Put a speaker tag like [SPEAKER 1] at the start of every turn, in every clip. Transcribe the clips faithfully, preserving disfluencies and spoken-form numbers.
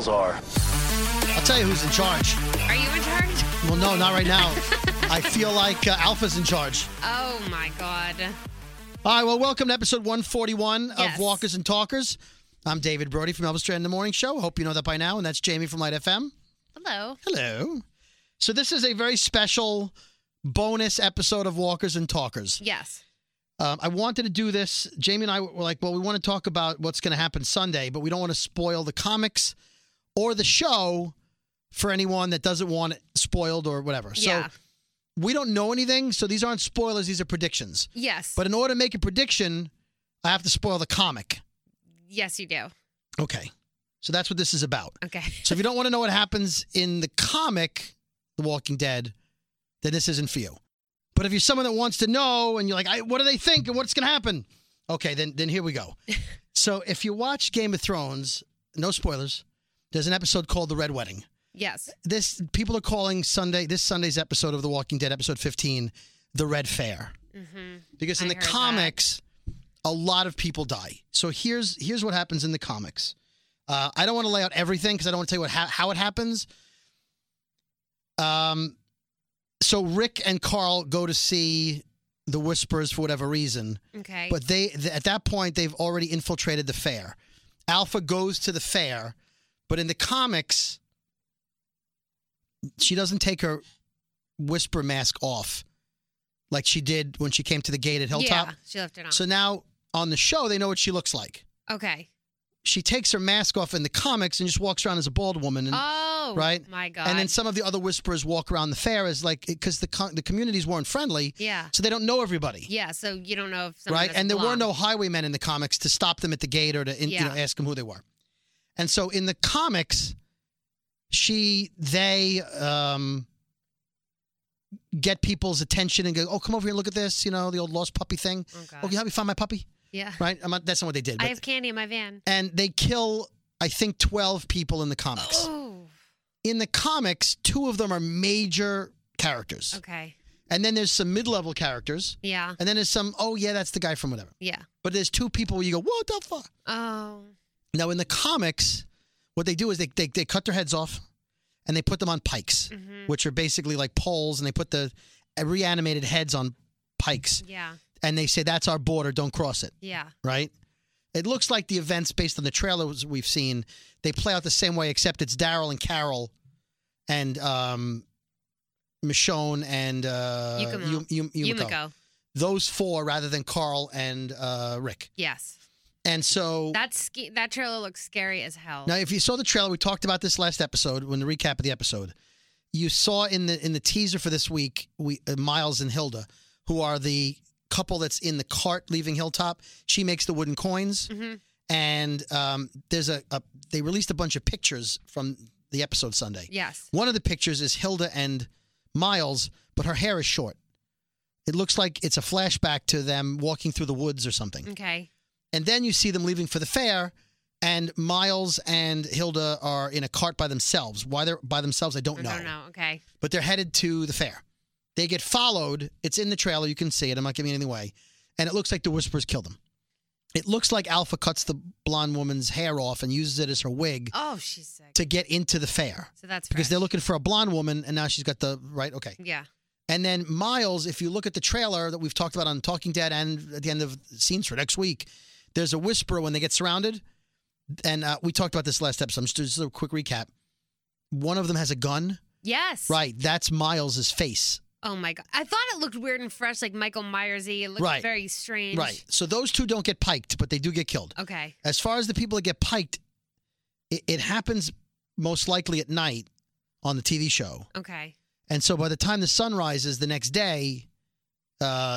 [SPEAKER 1] rules are.
[SPEAKER 2] I'll tell you who's in charge.
[SPEAKER 3] Are you in charge?
[SPEAKER 2] Well, no, not right now. I feel like uh, Alpha's in charge.
[SPEAKER 3] Oh, my God.
[SPEAKER 2] All right, well, welcome to episode one forty-one
[SPEAKER 3] Yes.
[SPEAKER 2] of Walkers and Talkers. I'm David Brody from Elvis Duran in the Morning Show. Hope you know that by now, and that's Jamie from Light F M.
[SPEAKER 3] Hello.
[SPEAKER 2] Hello. So this is a very special bonus episode of Walkers and Talkers.
[SPEAKER 3] Yes.
[SPEAKER 2] Um, I wanted to do this. Jamie and I were like, well, we want to talk about what's going to happen Sunday, but we don't want to spoil the comics or the show for anyone that doesn't want it spoiled or whatever.
[SPEAKER 3] Yeah.
[SPEAKER 2] So we don't know anything, so these aren't spoilers. These are predictions.
[SPEAKER 3] Yes.
[SPEAKER 2] But in order to make a prediction, I have to spoil the comic.
[SPEAKER 3] Yes, you do.
[SPEAKER 2] Okay. So that's what this is about.
[SPEAKER 3] Okay.
[SPEAKER 2] So if you don't want to know what happens in the comic, The Walking Dead, then this isn't for you. But if you're someone that wants to know and you're like, I, what do they think and what's going to happen? Okay, then then here we go. So if you watch Game of Thrones, no spoilers, there's an episode called The Red Wedding.
[SPEAKER 3] Yes.
[SPEAKER 2] This people are calling Sunday this Sunday's episode of The Walking Dead, episode fifteen, The Red Fair.
[SPEAKER 3] Mm-hmm.
[SPEAKER 2] Because in
[SPEAKER 3] I
[SPEAKER 2] the
[SPEAKER 3] heard
[SPEAKER 2] comics, a lot of people die. So here's here's what happens in the comics. Uh, I don't want to lay out everything because I don't want to tell you what ha- how it happens. Um, so Rick and Carl go to see the Whisperers for whatever reason,
[SPEAKER 3] Okay.
[SPEAKER 2] but they th- at that point they've already infiltrated the fair. Alpha goes to the fair, but in the comics, she doesn't take her Whisper mask off like she did when she came to the gate at Hilltop.
[SPEAKER 3] Yeah, she left it on.
[SPEAKER 2] So now on the show, they know what she looks like.
[SPEAKER 3] Okay.
[SPEAKER 2] She takes her mask off in the comics and just walks around as a bald woman. And,
[SPEAKER 3] Oh,
[SPEAKER 2] right?
[SPEAKER 3] my God.
[SPEAKER 2] and then some of the other Whisperers walk around the fair as like, because the co- the communities weren't friendly,
[SPEAKER 3] Yeah.
[SPEAKER 2] so they don't know everybody.
[SPEAKER 3] Yeah, so you don't know if someone
[SPEAKER 2] Right?
[SPEAKER 3] doesn't
[SPEAKER 2] And there were
[SPEAKER 3] belong.
[SPEAKER 2] no highwaymen in the comics to stop them at the gate or to in, you
[SPEAKER 3] Yeah.
[SPEAKER 2] know ask them who they were. And so in the comics, she, they um, get people's attention and go, oh, come over here and look at this, you know, the old lost puppy thing.
[SPEAKER 3] Oh, God.
[SPEAKER 2] Oh, can you help me find my puppy?
[SPEAKER 3] Yeah.
[SPEAKER 2] Right? I'm not, that's not what they did.
[SPEAKER 3] I
[SPEAKER 2] But,
[SPEAKER 3] have candy in my van.
[SPEAKER 2] and they kill, I think, twelve people in the comics.
[SPEAKER 3] Oh.
[SPEAKER 2] In the comics, two of them are major characters.
[SPEAKER 3] Okay.
[SPEAKER 2] And then there's some mid-level characters.
[SPEAKER 3] Yeah.
[SPEAKER 2] And then there's some, oh, yeah, that's the guy from whatever.
[SPEAKER 3] Yeah.
[SPEAKER 2] But there's two people where you go, what the fuck?
[SPEAKER 3] Oh.
[SPEAKER 2] Now, in the comics, what they do is they, they, they cut their heads off and they put them on pikes,
[SPEAKER 3] Mhm.
[SPEAKER 2] which are basically like poles, and they put the reanimated heads on pikes.
[SPEAKER 3] Yeah.
[SPEAKER 2] And they say, that's our border, don't cross it,
[SPEAKER 3] Yeah.
[SPEAKER 2] right? It looks like the events based on the trailers we've seen, they play out the same way, except it's Daryl and Carol and um, Michonne and uh,
[SPEAKER 3] Yukimo.
[SPEAKER 2] Yu- Yu- Yumiko.
[SPEAKER 3] Yumiko.
[SPEAKER 2] Those four rather than Carl and uh, Rick.
[SPEAKER 3] Yes.
[SPEAKER 2] And so
[SPEAKER 3] That sk- that trailer looks scary as hell.
[SPEAKER 2] now, if you saw the trailer, we talked about this last episode when the recap of the episode. You saw in the in the teaser for this week, we uh, Miles and Hilda, who are the couple that's in the cart leaving Hilltop. She makes the wooden coins,
[SPEAKER 3] Mhm.
[SPEAKER 2] and um, there's a, a they released a bunch of pictures from the episode Sunday.
[SPEAKER 3] Yes.
[SPEAKER 2] One of the pictures is Hilda and Miles, but her hair is short. It looks like it's a flashback to them walking through the woods or something.
[SPEAKER 3] Okay.
[SPEAKER 2] And then you see them leaving for the fair, and Miles and Hilda are in a cart by themselves. Why they're by themselves, I don't
[SPEAKER 3] I
[SPEAKER 2] know.
[SPEAKER 3] don't know. Okay.
[SPEAKER 2] But they're headed to the fair. They get followed. It's in the trailer. You can see it. I'm not giving anything away. And it looks like the Whisperers kill them. It looks like Alpha cuts the blonde woman's hair off and uses it as her wig
[SPEAKER 3] Oh, she's sick.
[SPEAKER 2] to get into the fair.
[SPEAKER 3] So that's
[SPEAKER 2] Because
[SPEAKER 3] fresh.
[SPEAKER 2] they're looking for a blonde woman, and now she's got the right. Okay.
[SPEAKER 3] Yeah.
[SPEAKER 2] And then Miles, if you look at the trailer that we've talked about on Talking Dead and at the end of scenes for next week, there's a whisperer when they get surrounded. And uh, we talked about this last episode. Just, just a quick recap. One of them has a gun.
[SPEAKER 3] Yes.
[SPEAKER 2] Right. That's Miles's face.
[SPEAKER 3] Oh my God. I thought it looked weird and fresh, like Michael Myers-y. It looked
[SPEAKER 2] Right.
[SPEAKER 3] very strange.
[SPEAKER 2] Right. So those two don't get piked, but they do get killed.
[SPEAKER 3] Okay.
[SPEAKER 2] As far as the people that get piked, it, it happens most likely at night on the T V show.
[SPEAKER 3] Okay.
[SPEAKER 2] And so by the time the sun rises the next day, uh,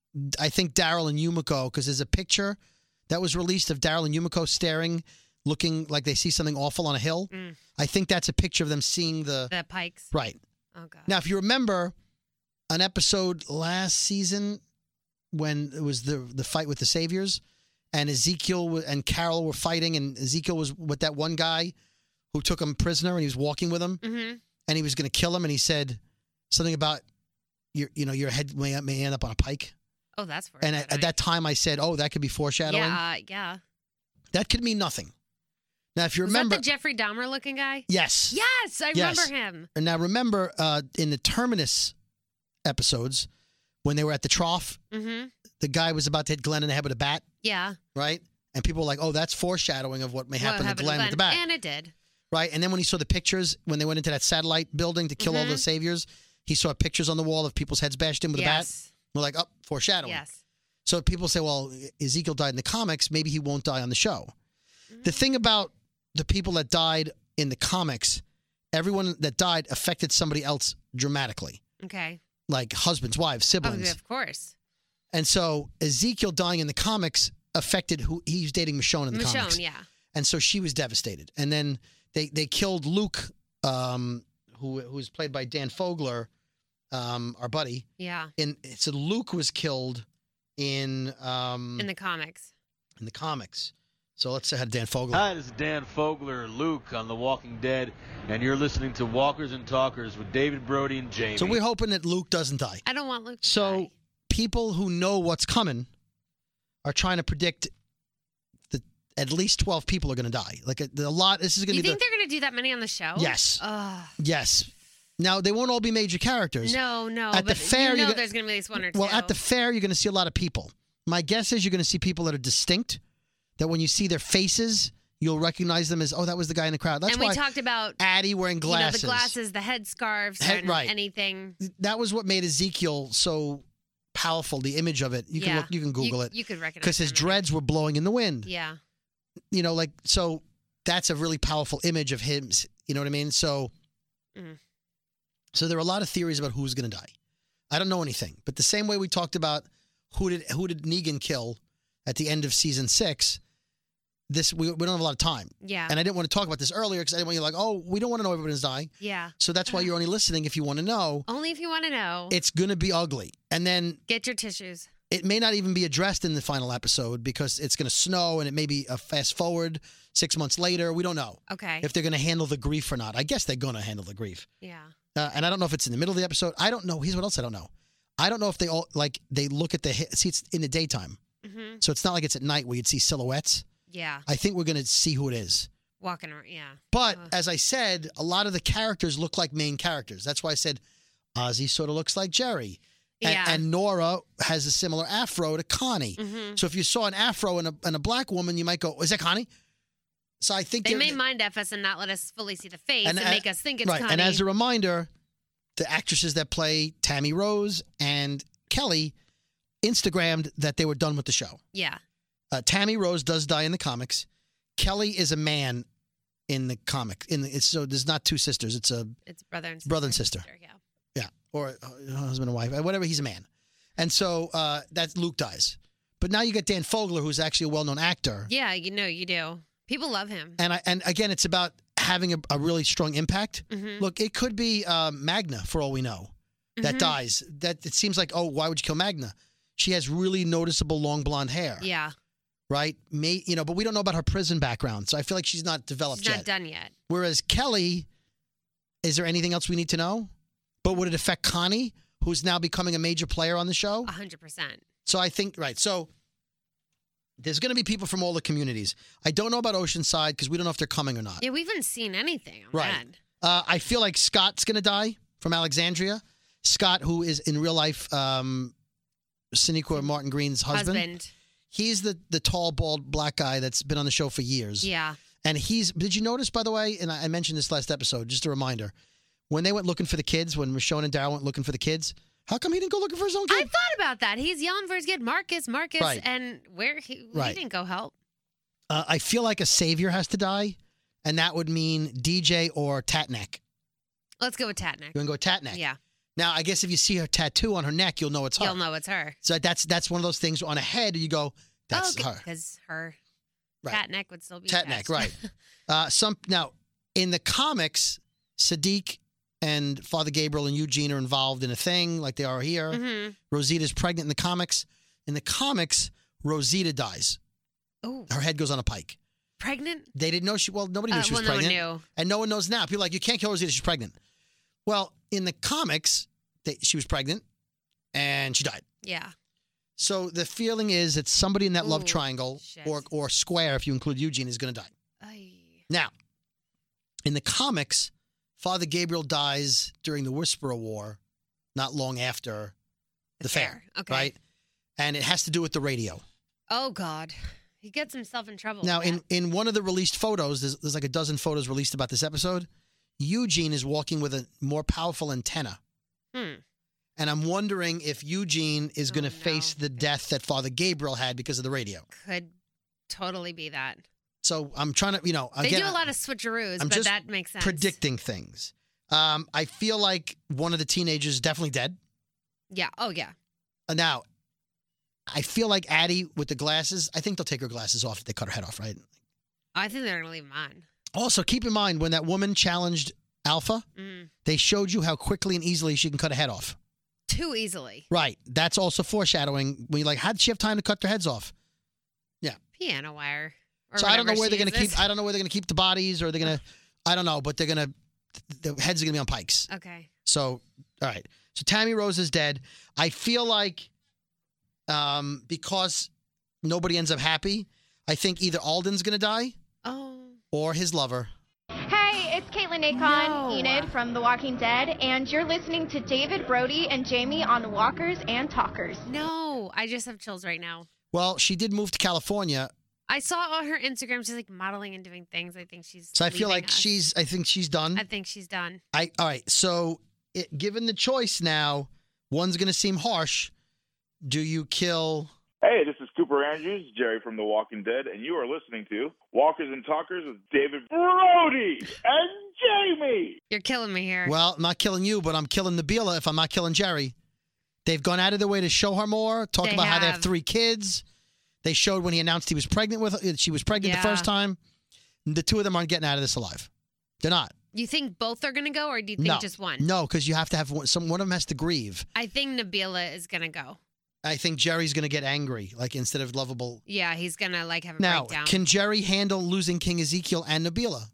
[SPEAKER 2] I think Daryl and Yumiko, because there's a picture that was released of Daryl and Yumiko staring, looking like they see something awful on a hill.
[SPEAKER 3] Mm.
[SPEAKER 2] I think that's a picture of them seeing the...
[SPEAKER 3] The pikes.
[SPEAKER 2] Right.
[SPEAKER 3] Oh God.
[SPEAKER 2] Now, if you remember an episode last season when it was the the fight with the Saviors, and Ezekiel and Carol were fighting, and Ezekiel was with that one guy who took him prisoner, and he was walking with him,
[SPEAKER 3] Mm-hmm.
[SPEAKER 2] and he was going to kill him, and he said something about your, you know, your head may, may end up on a pike.
[SPEAKER 3] Oh, that's for
[SPEAKER 2] And at, at that time, I said, "Oh, that could be foreshadowing."
[SPEAKER 3] Yeah. Yeah.
[SPEAKER 2] That could mean nothing. Now, if you
[SPEAKER 3] Was
[SPEAKER 2] remember,
[SPEAKER 3] that the Jeffrey Dahmer looking guy?
[SPEAKER 2] yes,
[SPEAKER 3] Yes, I
[SPEAKER 2] Yes.
[SPEAKER 3] remember him.
[SPEAKER 2] and now remember uh, in the Terminus episodes when they were at the trough,
[SPEAKER 3] Mm-hmm.
[SPEAKER 2] the guy was about to hit Glenn in the head with a bat,
[SPEAKER 3] Yeah.
[SPEAKER 2] right? And people were like, "Oh, that's foreshadowing of what may
[SPEAKER 3] What
[SPEAKER 2] happen to
[SPEAKER 3] happened
[SPEAKER 2] Glenn with the bat."
[SPEAKER 3] And it did.
[SPEAKER 2] Right. And then when he saw the pictures, when they went into that satellite building to kill all
[SPEAKER 3] Mhm.
[SPEAKER 2] the saviors, he saw pictures on the wall of people's heads bashed in with a bat.
[SPEAKER 3] Yes.
[SPEAKER 2] We're like, oh, foreshadowing.
[SPEAKER 3] Yes.
[SPEAKER 2] So people say, well, Ezekiel died in the comics. Maybe he won't die on the show.
[SPEAKER 3] Mm-hmm.
[SPEAKER 2] The thing about the people that died in the comics, everyone that died affected somebody else dramatically,
[SPEAKER 3] Okay.
[SPEAKER 2] like husbands, wives,
[SPEAKER 3] Oh,
[SPEAKER 2] siblings.
[SPEAKER 3] of course.
[SPEAKER 2] And so Ezekiel dying in the comics affected who he's dating Michonne in the comics.
[SPEAKER 3] Michonne, yeah.
[SPEAKER 2] And so she was devastated. And then they they killed Luke, um, who who was played by Dan Fogler, um, our buddy.
[SPEAKER 3] Yeah.
[SPEAKER 2] In so Luke was killed in um,
[SPEAKER 3] In the comics.
[SPEAKER 2] in the comics. So let's say how Dan Fogler.
[SPEAKER 1] Hi, this is Dan Fogler, Luke on The Walking Dead, and you're listening to Walkers and Talkers with David Brody and Jamie.
[SPEAKER 2] So we're hoping that Luke doesn't die.
[SPEAKER 3] I don't want Luke to
[SPEAKER 2] So
[SPEAKER 3] die.
[SPEAKER 2] people who know what's coming are trying to predict that at least twelve people are going to die. Like a, a lot. This is going
[SPEAKER 3] You
[SPEAKER 2] to be
[SPEAKER 3] think
[SPEAKER 2] the
[SPEAKER 3] they're going to do that many on the show?
[SPEAKER 2] yes,
[SPEAKER 3] Ugh.
[SPEAKER 2] yes. Now they won't all be major characters.
[SPEAKER 3] No, no.
[SPEAKER 2] At the
[SPEAKER 3] but
[SPEAKER 2] fair,
[SPEAKER 3] you
[SPEAKER 2] you
[SPEAKER 3] know
[SPEAKER 2] got-
[SPEAKER 3] there's going to be at least one or two.
[SPEAKER 2] Well, at the fair, you're going to see a lot of people. My guess is you're going to see people that are distinct, that when you see their faces, you'll recognize them as, oh, that was the guy in the crowd. That's
[SPEAKER 3] and
[SPEAKER 2] why
[SPEAKER 3] we talked about
[SPEAKER 2] Addie wearing glasses.
[SPEAKER 3] You know, the glasses, the headscarves,
[SPEAKER 2] Head-
[SPEAKER 3] and
[SPEAKER 2] right.
[SPEAKER 3] anything.
[SPEAKER 2] That was what made Ezekiel so powerful, the image of it. You can
[SPEAKER 3] Yeah.
[SPEAKER 2] look, you can Google
[SPEAKER 3] you,
[SPEAKER 2] it.
[SPEAKER 3] You could recognize
[SPEAKER 2] Because his
[SPEAKER 3] them.
[SPEAKER 2] dreads were blowing in the wind.
[SPEAKER 3] Yeah.
[SPEAKER 2] You know, like, so that's a really powerful image of him. You know what I mean? So,
[SPEAKER 3] Mm.
[SPEAKER 2] so there are a lot of theories about who's going to die. I don't know anything. But the same way we talked about who did who did Negan kill at the end of season six, this we, we don't have a lot of time.
[SPEAKER 3] Yeah.
[SPEAKER 2] And I didn't want to talk about this earlier because I didn't want you like, oh, we don't want to know everybody's dying.
[SPEAKER 3] yeah.
[SPEAKER 2] So that's why you're only listening if you want to know.
[SPEAKER 3] Only if you want to know.
[SPEAKER 2] It's going to be ugly. And then
[SPEAKER 3] Get your tissues.
[SPEAKER 2] it may not even be addressed in the final episode because it's going to snow and it may be a fast forward six months later. We don't know
[SPEAKER 3] Okay.
[SPEAKER 2] if they're going to handle the grief or not. I guess they're going to handle the grief.
[SPEAKER 3] yeah.
[SPEAKER 2] Uh, and I don't know if it's in the middle of the episode. I don't know. Here's what else I don't know. I don't know if they all, like, they look at the, see, it's in the daytime.
[SPEAKER 3] hmm
[SPEAKER 2] So it's not like it's at night where you'd see silhouettes.
[SPEAKER 3] Yeah.
[SPEAKER 2] I think we're going to see who it is.
[SPEAKER 3] Walking around. Yeah.
[SPEAKER 2] But
[SPEAKER 3] Ugh.
[SPEAKER 2] as I said, a lot of the characters look like main characters. That's why I said Ozzy sort of looks like Jerry. And,
[SPEAKER 3] Yeah.
[SPEAKER 2] and Nora has a similar afro to Connie.
[SPEAKER 3] hmm
[SPEAKER 2] So if you saw an afro and a, and a black woman, you might go, is that Connie? So I think
[SPEAKER 3] They
[SPEAKER 2] they're-
[SPEAKER 3] may mind F us and not let us fully see the face and,
[SPEAKER 2] And, uh,
[SPEAKER 3] make us think it's
[SPEAKER 2] right.
[SPEAKER 3] Connie.
[SPEAKER 2] And as a reminder, the actresses that play Tammy Rose and Kelly Instagrammed that they were done with the show.
[SPEAKER 3] yeah.
[SPEAKER 2] Uh, Tammy Rose does die in the comics. Kelly is a man in the comic. In the, it's, so there's not two sisters. It's a
[SPEAKER 3] It's brother and sister.
[SPEAKER 2] Brother and sister.
[SPEAKER 3] Yeah.
[SPEAKER 2] yeah, or uh, husband and wife, whatever. He's a man, and so uh, that Luke dies. But now you get Dan Fogler, who's actually a well-known actor.
[SPEAKER 3] Yeah. You know, you do. People love him.
[SPEAKER 2] And I and again, it's about having a, a really strong impact.
[SPEAKER 3] hmm
[SPEAKER 2] Look, it could be uh, Magna for all we know that
[SPEAKER 3] Mhm.
[SPEAKER 2] dies. That it seems like, oh, why would you kill Magna? She has really noticeable long blonde hair,
[SPEAKER 3] Yeah.
[SPEAKER 2] right? May you know, but we don't know about her prison background, so I feel like she's not developed
[SPEAKER 3] She's
[SPEAKER 2] yet.
[SPEAKER 3] not done yet.
[SPEAKER 2] Whereas Kelly, is there anything else we need to know? But would it affect Connie, who's now becoming a major player on the show?
[SPEAKER 3] A hundred percent.
[SPEAKER 2] So I think right. So there's going to be people from all the communities. I don't know about Oceanside because we don't know if they're coming or not.
[SPEAKER 3] Yeah, we haven't seen anything on
[SPEAKER 2] Right.
[SPEAKER 3] that.
[SPEAKER 2] Uh, I feel like Scott's going to die from Alexandria. Scott, who is in real life um, Sonequa Martin Green's husband.
[SPEAKER 3] Husband.
[SPEAKER 2] He's the the tall, bald, black guy that's been on the show for years.
[SPEAKER 3] Yeah.
[SPEAKER 2] And he's, did you notice, by the way, and I I mentioned this last episode, just a reminder, when they went looking for the kids, when Michonne and Daryl went looking for the kids, how come he didn't go looking for his own
[SPEAKER 3] I
[SPEAKER 2] kid?
[SPEAKER 3] thought about that. He's yelling for his kid, Marcus, Marcus,
[SPEAKER 2] Right.
[SPEAKER 3] and where he,
[SPEAKER 2] Right.
[SPEAKER 3] he didn't go help.
[SPEAKER 2] Uh, I feel like a savior has to die, and that would mean D J or Tatneck.
[SPEAKER 3] Let's go with Tatnick.
[SPEAKER 2] You want to go with Tatneck?
[SPEAKER 3] Yeah.
[SPEAKER 2] Now, I guess if you see her tattoo on her neck, you'll know it's her.
[SPEAKER 3] You'll know it's her.
[SPEAKER 2] So that's that's one of those things on a head, you go, that's her.
[SPEAKER 3] Because her
[SPEAKER 2] Right.
[SPEAKER 3] Tatnick would still be
[SPEAKER 2] Tatneck,
[SPEAKER 3] attached.
[SPEAKER 2] right. Uh, some now in the comics, Sadiq and Father Gabriel and Eugene are involved in a thing like they are here.
[SPEAKER 3] hmm
[SPEAKER 2] Rosita's pregnant in the comics. In the comics, Rosita dies.
[SPEAKER 3] Oh,
[SPEAKER 2] Her head goes on a pike.
[SPEAKER 3] pregnant?
[SPEAKER 2] They didn't know she. Well, nobody knew
[SPEAKER 3] Uh,
[SPEAKER 2] she was
[SPEAKER 3] well, no one
[SPEAKER 2] pregnant,
[SPEAKER 3] knew.
[SPEAKER 2] and no one knows now. People are like, you can't kill Rosita. She's pregnant. Well, in the comics, they, she was pregnant, and she died.
[SPEAKER 3] Yeah.
[SPEAKER 2] So the feeling is that somebody in that love
[SPEAKER 3] Ooh,
[SPEAKER 2] triangle
[SPEAKER 3] shit.
[SPEAKER 2] or or square, if you include Eugene, is going to die.
[SPEAKER 3] Ay.
[SPEAKER 2] Now, in the comics, Father Gabriel dies during the Whisperer War, not long after the,
[SPEAKER 3] The
[SPEAKER 2] fair.
[SPEAKER 3] fair, okay.
[SPEAKER 2] Right? And it has to do with the radio.
[SPEAKER 3] Oh, God. He gets himself in trouble.
[SPEAKER 2] Now,
[SPEAKER 3] with
[SPEAKER 2] in,
[SPEAKER 3] that.
[SPEAKER 2] in one of the released photos, there's, there's like a dozen photos released about this episode. Eugene is walking with a more powerful antenna.
[SPEAKER 3] Hmm.
[SPEAKER 2] And I'm wondering if Eugene is
[SPEAKER 3] Oh,
[SPEAKER 2] going to
[SPEAKER 3] no.
[SPEAKER 2] face the death that Father Gabriel had because of the radio.
[SPEAKER 3] Could totally be that.
[SPEAKER 2] So I'm trying to, you know,
[SPEAKER 3] They
[SPEAKER 2] again,
[SPEAKER 3] do a lot of switcheroos,
[SPEAKER 2] I'm
[SPEAKER 3] but
[SPEAKER 2] just
[SPEAKER 3] that makes sense.
[SPEAKER 2] predicting things. Um, I feel like one of the teenagers is definitely dead.
[SPEAKER 3] Yeah. Oh, yeah.
[SPEAKER 2] Uh, Now, I feel like Addie with the glasses, I think they'll take her glasses off if they cut her head off, right?
[SPEAKER 3] I think they're going to leave him on.
[SPEAKER 2] Also, keep in mind, when that woman challenged Alpha,
[SPEAKER 3] Mm.
[SPEAKER 2] they showed you how quickly and easily she can cut a head off.
[SPEAKER 3] Too easily.
[SPEAKER 2] Right. That's also foreshadowing. When you're like, how did she have time to cut their heads off?
[SPEAKER 3] Piano wire. Or
[SPEAKER 2] So I don't know
[SPEAKER 3] whatever
[SPEAKER 2] where they're
[SPEAKER 3] she
[SPEAKER 2] going to
[SPEAKER 3] uses.
[SPEAKER 2] keep. I don't know where they're going to keep the bodies, or they're going to. I don't know, but they're going to. The heads are going to be on pikes.
[SPEAKER 3] Okay.
[SPEAKER 2] So, all right. So Tammy Rose is dead. I feel like, um, because nobody ends up happy, I think either Alden's going to die
[SPEAKER 3] Oh.
[SPEAKER 2] or his lover.
[SPEAKER 4] Hey, it's Caitlin Akon,
[SPEAKER 3] No.
[SPEAKER 4] Enid from The Walking Dead, and you're listening to David Brody and Jamie on Walkers and Talkers.
[SPEAKER 3] No. I just have chills right now.
[SPEAKER 2] Well, she did move to California,
[SPEAKER 3] I saw on her Instagram, she's like modeling and doing things. I think she's.
[SPEAKER 2] so I feel
[SPEAKER 3] leaving
[SPEAKER 2] like
[SPEAKER 3] us.
[SPEAKER 2] she's. I think she's done.
[SPEAKER 3] I think she's done.
[SPEAKER 2] I all right. So, it, given the choice now, one's going to seem harsh. Do you kill?
[SPEAKER 5] Hey, this is Cooper Andrews, Jerry from The Walking Dead, and you are listening to Walkers and Talkers with David Brody and Jamie.
[SPEAKER 3] You're killing me here.
[SPEAKER 2] Well, I'm not killing you, but I'm killing Nabila if I'm not killing Jerry. They've gone out of their way to show her more. Talk
[SPEAKER 3] They
[SPEAKER 2] about how they have
[SPEAKER 3] have.
[SPEAKER 2] three kids. They showed when he announced he was pregnant with her. She was pregnant the
[SPEAKER 3] Yeah.
[SPEAKER 2] first time. The two of them aren't getting out of this alive. They're not.
[SPEAKER 3] You think both are going to go, or do you think
[SPEAKER 2] No.
[SPEAKER 3] just one?
[SPEAKER 2] No, because you have to have one. Some one of them has to grieve.
[SPEAKER 3] I think Nabila is going to go.
[SPEAKER 2] I think Jerry's going to get angry, like instead of lovable.
[SPEAKER 3] Yeah, he's going to like have a
[SPEAKER 2] Now,
[SPEAKER 3] breakdown.
[SPEAKER 2] can Jerry handle losing King Ezekiel and Nabila?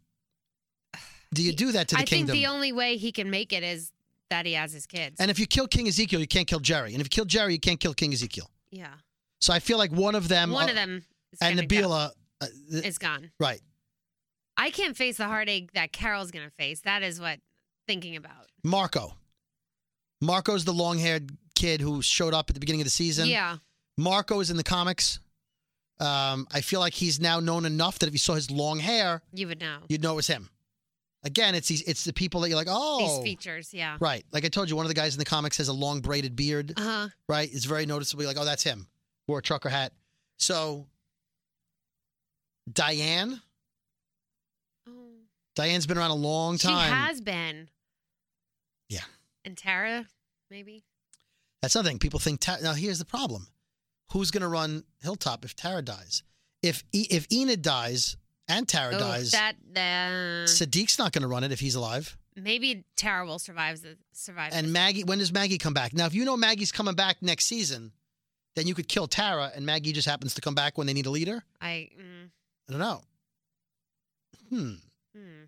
[SPEAKER 2] Do you do that to the
[SPEAKER 3] I
[SPEAKER 2] kingdom?
[SPEAKER 3] think the only way he can make it is that he has his kids.
[SPEAKER 2] And if you kill King Ezekiel, you can't kill Jerry. And if you kill Jerry, you can't kill King Ezekiel.
[SPEAKER 3] yeah.
[SPEAKER 2] So I feel like one of them,
[SPEAKER 3] One
[SPEAKER 2] uh,
[SPEAKER 3] of them is
[SPEAKER 2] and
[SPEAKER 3] gonna go.
[SPEAKER 2] Nabila, uh, th-
[SPEAKER 3] is gone.
[SPEAKER 2] right?
[SPEAKER 3] I can't face the heartache that Carol's going to face. That is what thinking about.
[SPEAKER 2] Marco. Marco's the long-haired kid who showed up at the beginning of the season.
[SPEAKER 3] Yeah.
[SPEAKER 2] Marco is in the comics. Um, I feel like he's now known enough that if you saw his long hair,
[SPEAKER 3] You would know.
[SPEAKER 2] you'd know it was him. Again, it's these, it's the people that you're like, oh,
[SPEAKER 3] These features, yeah.
[SPEAKER 2] right. Like I told you, one of the guys in the comics has a long braided beard.
[SPEAKER 3] Uh-huh.
[SPEAKER 2] Right? It's very noticeable. You're like, oh, that's him. Wore a trucker hat. So, Diane.
[SPEAKER 3] Oh.
[SPEAKER 2] Diane's been around a long
[SPEAKER 3] She
[SPEAKER 2] time.
[SPEAKER 3] has been.
[SPEAKER 2] Yeah.
[SPEAKER 3] And Tara, maybe?
[SPEAKER 2] That's nothing. People think. Ta- now, here's the problem: who's going to run Hilltop if Tara dies? If e- if Enid dies and Tara
[SPEAKER 3] Oh,
[SPEAKER 2] dies,
[SPEAKER 3] that, uh,
[SPEAKER 2] Sadiq's not going to run it if he's alive.
[SPEAKER 3] maybe Tara will survive the survive.
[SPEAKER 2] And
[SPEAKER 3] this.
[SPEAKER 2] Maggie, when does Maggie come back? Now, if you know Maggie's coming back next season, then you could kill Tara, and Maggie just happens to come back when they need a leader.
[SPEAKER 3] I, mm,
[SPEAKER 2] I don't know. Hmm.
[SPEAKER 3] hmm.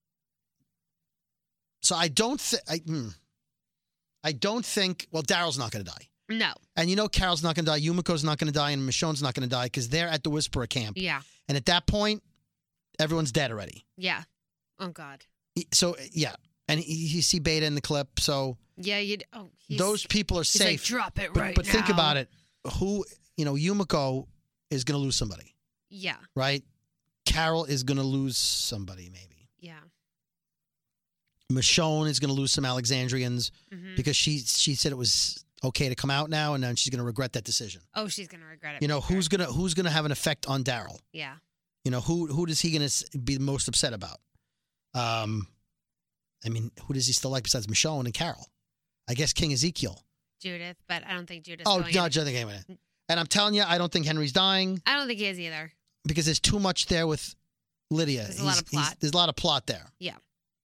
[SPEAKER 2] So I don't think. I, hmm. I don't think. Well, Daryl's not going to die,
[SPEAKER 3] No.
[SPEAKER 2] and you know Carol's not going to die. Yumiko's not going to die, and Michonne's not going to die because they're at the Whisperer camp.
[SPEAKER 3] Yeah.
[SPEAKER 2] And at that point, everyone's dead already.
[SPEAKER 3] Yeah. Oh, God.
[SPEAKER 2] So yeah, and you you see Beta in the clip. So
[SPEAKER 3] Yeah, you. Oh, he's,
[SPEAKER 2] those people are
[SPEAKER 3] he's like,
[SPEAKER 2] safe.
[SPEAKER 3] drop it
[SPEAKER 2] but
[SPEAKER 3] right
[SPEAKER 2] but think
[SPEAKER 3] now."
[SPEAKER 2] about it. Who you know, Yumiko is going to lose somebody,
[SPEAKER 3] Yeah.
[SPEAKER 2] right? Carol is going to lose somebody, maybe.
[SPEAKER 3] Yeah.
[SPEAKER 2] Michonne is going to lose some Alexandrians
[SPEAKER 3] hmm
[SPEAKER 2] because she she said it was okay to come out now, and then she's going to regret that decision.
[SPEAKER 3] Oh, she's gonna regret it.
[SPEAKER 2] You know,
[SPEAKER 3] for sure.
[SPEAKER 2] who's gonna who's gonna have an effect on Daryl?
[SPEAKER 3] Yeah.
[SPEAKER 2] You know, who who does he gonna s- be the most upset about? Um, I mean, who does he still like besides Michonne and Carol? I guess King Ezekiel.
[SPEAKER 3] Judith, but I don't think Judith.
[SPEAKER 2] Oh,
[SPEAKER 3] going
[SPEAKER 2] no,
[SPEAKER 3] in.
[SPEAKER 2] I don't think anyway. And I'm telling you, I don't think Henry's dying
[SPEAKER 3] I don't think he is either.
[SPEAKER 2] because there's too much there with Lydia.
[SPEAKER 3] There's a lot of plot.
[SPEAKER 2] there's a lot of plot there.
[SPEAKER 3] Yeah.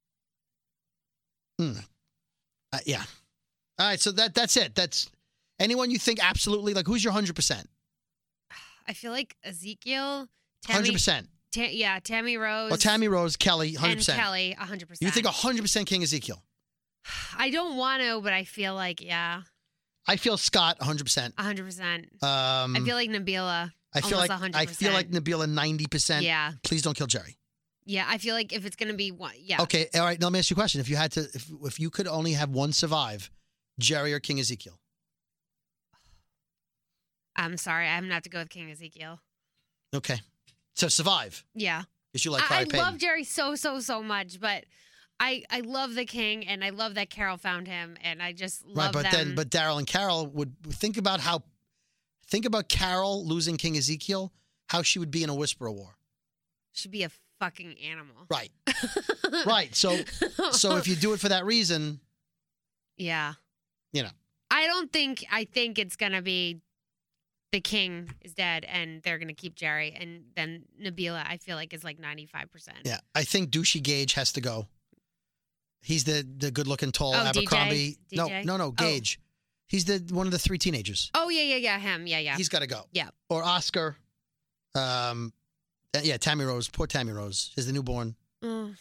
[SPEAKER 2] Hmm. Uh, yeah. All right, so that that's it. That's anyone you think absolutely like. Who's your hundred percent?
[SPEAKER 3] I feel like Ezekiel, Tammy,
[SPEAKER 2] Hundred percent.
[SPEAKER 3] Ta- yeah, Tammy Rose,
[SPEAKER 2] Well, Tammy Rose, Kelly, hundred
[SPEAKER 3] and
[SPEAKER 2] percent.
[SPEAKER 3] Kelly, a hundred percent.
[SPEAKER 2] You think hundred percent King Ezekiel?
[SPEAKER 3] I don't want to, but I feel like yeah,
[SPEAKER 2] I feel Scott hundred percent.
[SPEAKER 3] a hundred percent.
[SPEAKER 2] Um,
[SPEAKER 3] I feel like Nabila.
[SPEAKER 2] I feel
[SPEAKER 3] almost
[SPEAKER 2] like
[SPEAKER 3] one hundred
[SPEAKER 2] I feel like
[SPEAKER 3] percent.
[SPEAKER 2] Nabila ninety percent.
[SPEAKER 3] Yeah,
[SPEAKER 2] Please don't kill Jerry.
[SPEAKER 3] Yeah, I feel like if it's gonna be one, yeah.
[SPEAKER 2] Okay, all right. Now let me ask you a question. If you had to, if if you could only have one survive, Jerry or King Ezekiel?
[SPEAKER 3] I'm sorry, I'm gonna have to go with King Ezekiel.
[SPEAKER 2] Okay, so survive.
[SPEAKER 3] Yeah.
[SPEAKER 2] Because you like
[SPEAKER 3] I,
[SPEAKER 2] Corey
[SPEAKER 3] I
[SPEAKER 2] Payton.
[SPEAKER 3] love Jerry so so so much, but I I love the King, and I love that Carol found him, and I just love
[SPEAKER 2] right, but
[SPEAKER 3] them.
[SPEAKER 2] then but Daryl and Carol would think about how think about Carol losing King Ezekiel, how she would be in a Whisperer War.
[SPEAKER 3] She'd be a fucking animal.
[SPEAKER 2] Right. Right. So so if you do it for that reason,
[SPEAKER 3] yeah,
[SPEAKER 2] you know.
[SPEAKER 3] I don't think I think it's gonna be the King is dead, and they're gonna keep Jerry, and then Nabila I feel like is like ninety-five percent.
[SPEAKER 2] Yeah, I think Douchey Gage has to go. He's the the good looking tall
[SPEAKER 3] Oh, D J?
[SPEAKER 2] Abercrombie. No,
[SPEAKER 3] D J?
[SPEAKER 2] no, no, Gage. He's the one of the three teenagers.
[SPEAKER 3] Oh yeah yeah yeah him yeah yeah.
[SPEAKER 2] He's got to go.
[SPEAKER 3] Yeah.
[SPEAKER 2] Or Oscar. Um, uh, yeah, Tammy Rose. Poor Tammy Rose is the newborn.
[SPEAKER 3] Mm.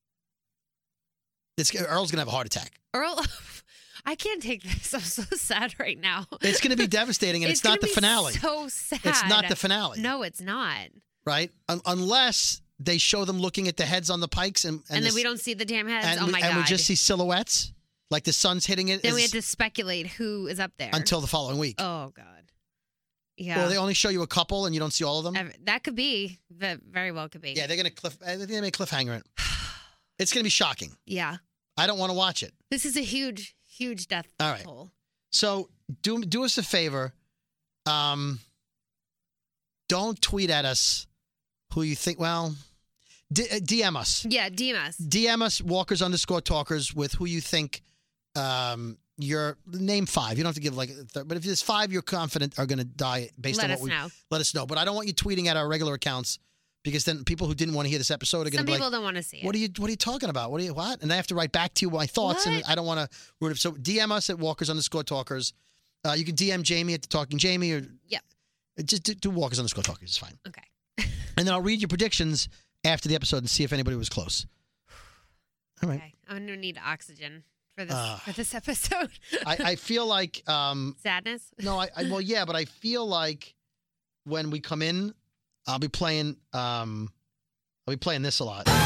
[SPEAKER 2] It's, Earl's gonna have a heart attack.
[SPEAKER 3] Earl, I can't take this. I'm so sad right now.
[SPEAKER 2] It's gonna be devastating, and it's,
[SPEAKER 3] gonna
[SPEAKER 2] not the
[SPEAKER 3] be
[SPEAKER 2] finale.
[SPEAKER 3] So sad.
[SPEAKER 2] It's not the finale.
[SPEAKER 3] No, it's not.
[SPEAKER 2] Right? Un- unless they show them looking at the heads on the pikes, and and,
[SPEAKER 3] And, then
[SPEAKER 2] this-
[SPEAKER 3] we don't see the damn heads.
[SPEAKER 2] and
[SPEAKER 3] oh
[SPEAKER 2] we,
[SPEAKER 3] my
[SPEAKER 2] and
[SPEAKER 3] god.
[SPEAKER 2] we just see silhouettes, like the sun's hitting it.
[SPEAKER 3] Then we
[SPEAKER 2] as-
[SPEAKER 3] have to speculate who is up there
[SPEAKER 2] until the following week.
[SPEAKER 3] Oh god. Yeah.
[SPEAKER 2] Or they only show you a couple, and you don't see all of them.
[SPEAKER 3] Ev- that could be. That very well could be.
[SPEAKER 2] Yeah, they're gonna cliff. uh, They're gonna make cliffhanger it. It's gonna be shocking.
[SPEAKER 3] Yeah.
[SPEAKER 2] I don't want to watch it.
[SPEAKER 3] This is a huge, huge death
[SPEAKER 2] All right.
[SPEAKER 3] toll.
[SPEAKER 2] So do do us a favor. Um, don't tweet at us who you think. Well, D- uh, D M us.
[SPEAKER 3] Yeah, D M us.
[SPEAKER 2] D M us Walkers underscore Talkers with who you think. Um, your name five. You don't have to give like, a third, but if there's five you're confident are going to die based
[SPEAKER 3] Let
[SPEAKER 2] on
[SPEAKER 3] us
[SPEAKER 2] what we
[SPEAKER 3] know.
[SPEAKER 2] let us know. But I don't want you tweeting at our regular accounts because then people who didn't want to hear this episode are going
[SPEAKER 3] Some
[SPEAKER 2] to be
[SPEAKER 3] people
[SPEAKER 2] like,
[SPEAKER 3] don't want to see it.
[SPEAKER 2] What are you What are you talking about? What are you what? And I have to write back to you my thoughts, and
[SPEAKER 3] What?
[SPEAKER 2] I don't want to ruin it. So D M us at Walkers underscore Talkers. Uh, you can D M Jamie at the Talking Jamie, or
[SPEAKER 3] Yep.
[SPEAKER 2] just do, do Walkers underscore Talkers. It's fine.
[SPEAKER 3] Okay.
[SPEAKER 2] And then I'll read your predictions after the episode and see if anybody was close. All right.
[SPEAKER 3] Okay. I'm gonna need oxygen for this
[SPEAKER 2] Uh,
[SPEAKER 3] for this episode.
[SPEAKER 2] I, I feel like um,
[SPEAKER 3] Sadness.
[SPEAKER 2] no, I, I well yeah, but I feel like when we come in, I'll be playing. Um, I'll be playing this a lot.
[SPEAKER 3] I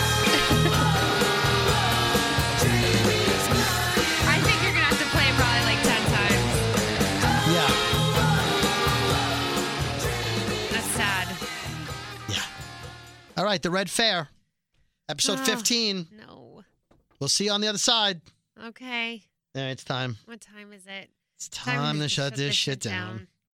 [SPEAKER 3] think you're gonna have to play it probably like ten times.
[SPEAKER 2] Yeah.
[SPEAKER 3] That's sad.
[SPEAKER 2] Yeah. All right, the Red Fair, episode
[SPEAKER 3] Ah.
[SPEAKER 2] fifteen.
[SPEAKER 3] No.
[SPEAKER 2] We'll see you on the other side.
[SPEAKER 3] Okay.
[SPEAKER 2] All right, it's time.
[SPEAKER 3] What time is it?
[SPEAKER 2] It's time, to shut this shit down.